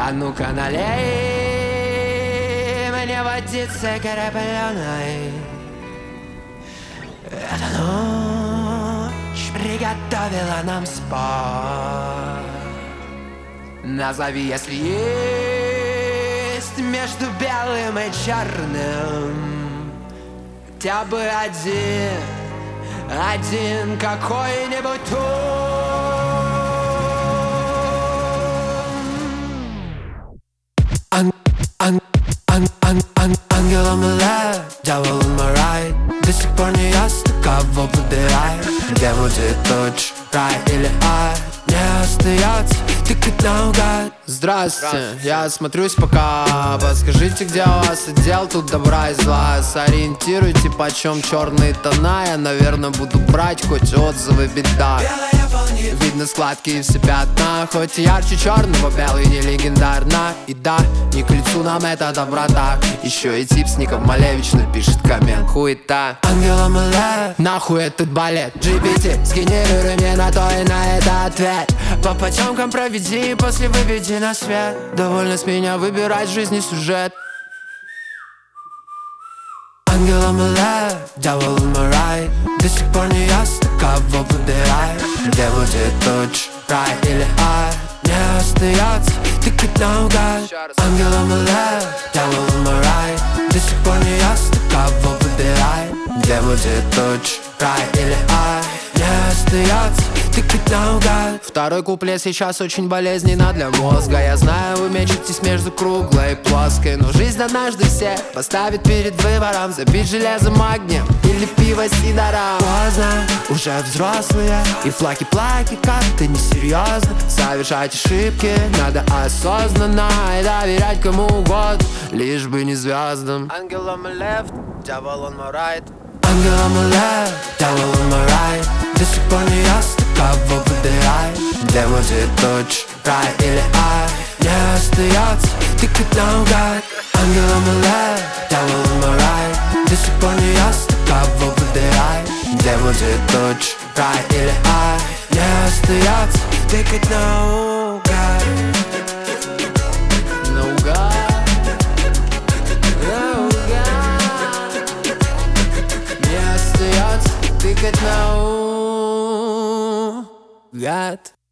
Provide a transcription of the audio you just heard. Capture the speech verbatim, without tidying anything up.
А ну-ка налей мне водицы корабляной. Эта ночь приготовила нам спор. Назови, если есть между белым и черным хотя бы один, один какой-нибудь тон. Ан, ан, ан, ан, ан, ангелом или дьяволом рай. До сих пор не ясно, кого выбирай. Где будет точь, рай или ад? Не остается тыкать наугад. Здравствуйте, я осмотрюсь пока. Подскажите, где у вас отдел, тут добра и зла. Сориентируйте, почем черные тона. Я, наверное, буду брать, хоть отзывы беда. Видно складки и все пятна. Хоть и ярче черного, белый не легендарно. И да, не к лицу нам эта доброта. Еще и тип с ником Малевич напишет коммент. Хуета. Ангелом или нахуй этот балет. джи пи ти, сгенерируй мне на то и на это ответ. По потемкам проведи, после выведи на свет. Довольно с меня выбирать в жизни сюжет. Ангелом или дьяволом рай. До сих пор не ясно, кого выбирай. Где будет точь, рай или ад? Не остается тыкать наугад. Ангелом или дьяволом рай. До сих пор не ясно, кого выбирай. Где будет точь, рай или ад? Не остается тыкать наугад. Второй куплет сейчас очень болезненно для мозга. Я знаю, вы мечетесь между круглой и плоской, но жизнь однажды все поставит перед выбором: забить железом огнем или пиво сидором. Поздно, уже взрослые, и плаки-плаки как-то несерьезно. Совершать ошибки надо осознанно и доверять кому угодно, лишь бы не звездам. Ангелом left, дьяволом right. Ангелом или дьяволом рай. До сих пор не ясно, кого выбирай. Где будет точь, рай или ад? Не остается тыкать наугад. Ангелом или дьяволом рай. До сих пор не ясно, кого выбирай. Где будет точь, рай или ад? Не остается тыкать наугад. Наугад. Тыкать наугад.